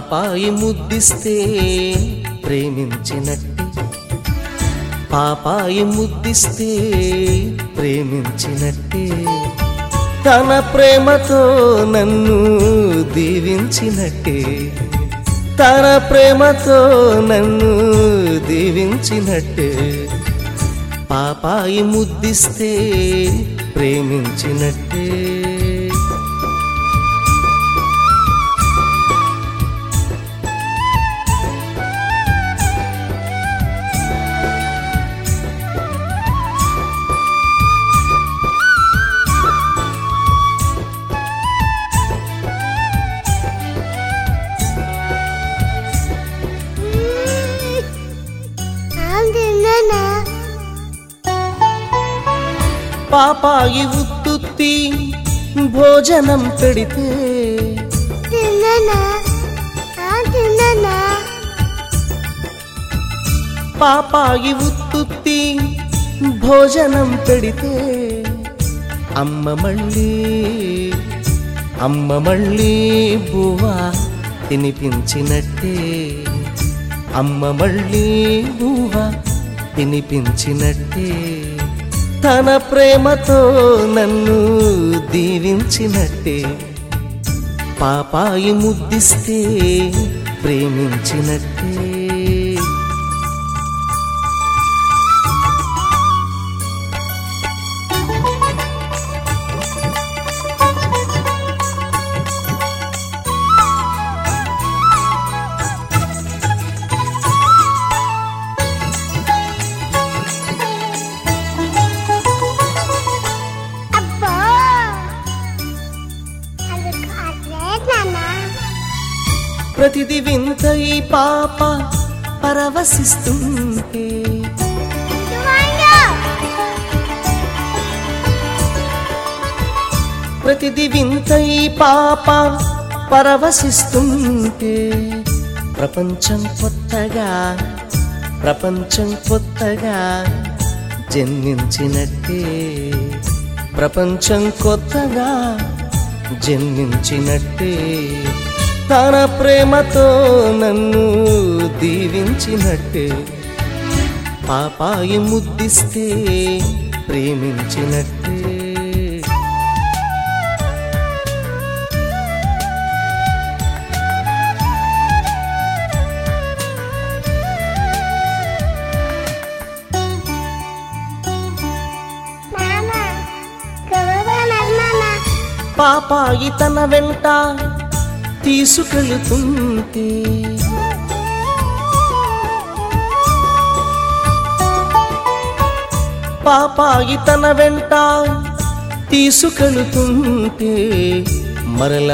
పాపాయి ముద్దిస్తే ప్రేమించినట్టే, పాపాయి ముద్దిస్తే ప్రేమించినట్టే, తన ప్రేమతో నన్ను దీవించినట్టే, తన ప్రేమతో నన్ను దీవించినట్టే, పాపాయి ముద్దిస్తే ప్రేమించినట్టే. పాపాయి ఉత్తుత్తి భోజనం పెడితే, పాపాయి ఉత్తుత్తి భోజనం పెడితే, అమ్మ మళ్ళీ బువ్వా తినిపించినట్టే, అమ్మ మళ్ళీ బువ్వా తినిపించినట్టే, తన ప్రేమతో నన్ను దీవించినట్టే, పాపాయి ముద్దిస్తే ప్రేమించినట్టే. ప్రతిది వింత ఈ పాప పరవశిస్తుంటే, ప్రతిది వింత ఈ పాప పరవశిస్తుంటే, ప్రపంచం కొత్తగా జన్మించినట్టే, ప్రపంచం కొత్తగా జన్మించినట్టే, తన ప్రేమతో నన్ను దీవించినట్టే, పాపాయి ముద్దిస్తే ప్రేమించినట్టే. పాపాయి తన వెంట తీసుకెళుతుంటే, పాపాయి తన వెంట తీసుకెళుతుంటే, మరల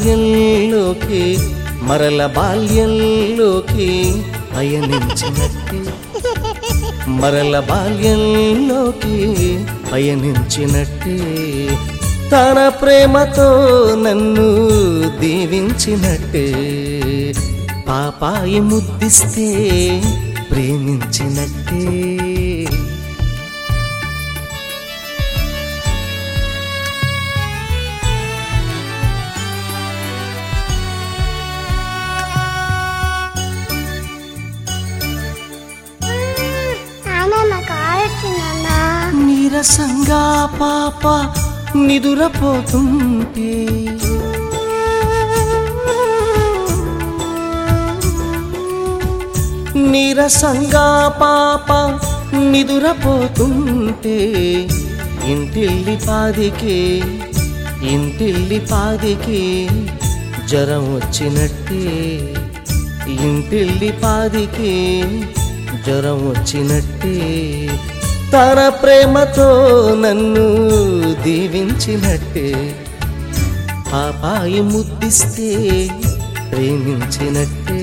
బాల్యంలోకి పయనించినట్టే, మరల బాల్యంలోకి పయనించినట్టే, తన ప్రేమతో నన్ను దీవించినట్టే, పాపాయి ముద్దిస్తే ప్రేమించినట్టే. నీరసంగా పాప నిదురపోతుంటే, నీరసంగా పాప నిదురపోతుంటే, ఇంటిల్లిపాదికి జ్వరం వచ్చినట్టే, ఇంటిల్లిపాదికి జ్వరం వచ్చినట్టే, తన ప్రేమతో నన్ను దీవించినట్టే, పాపాయి ముద్దిస్తే ప్రేమించినట్టే.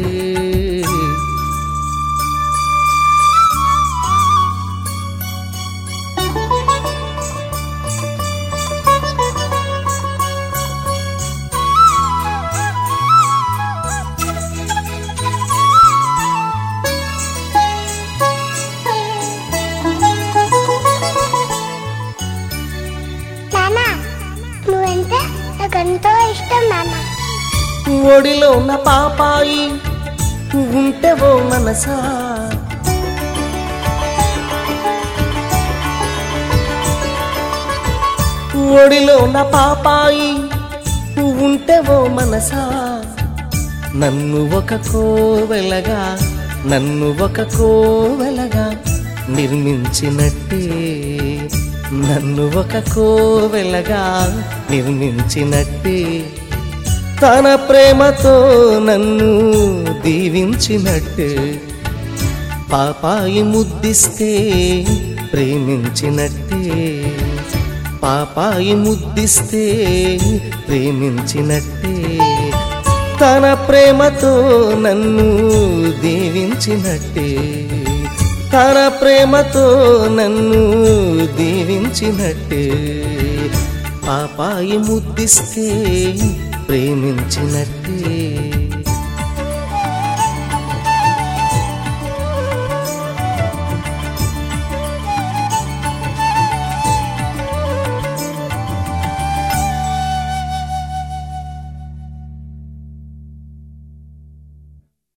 ఒడిలో ఉన్న పాపాయి ఉంటే ఓ మనసా, ఒడిలో ఉన్న పాపాయి ఉంటే ఓ మనసా, నన్ను ఒక కోవెలగా నిర్మించినట్టే, నన్ను ఒక కోవెలగా నిర్మించినట్టే, తన ప్రేమతో నన్ను దీవించినట్టే, పాపాయి ముద్దిస్తే ప్రేమించినట్టే, పాపాయి ముద్దిస్తే ప్రేమించినట్టే, తన ప్రేమతో నన్ను దీవించినట్టే, తన ప్రేమతో నన్ను దీవించినట్టే, పాపాయి ముద్దిస్తే ప్రేమించినట్టే.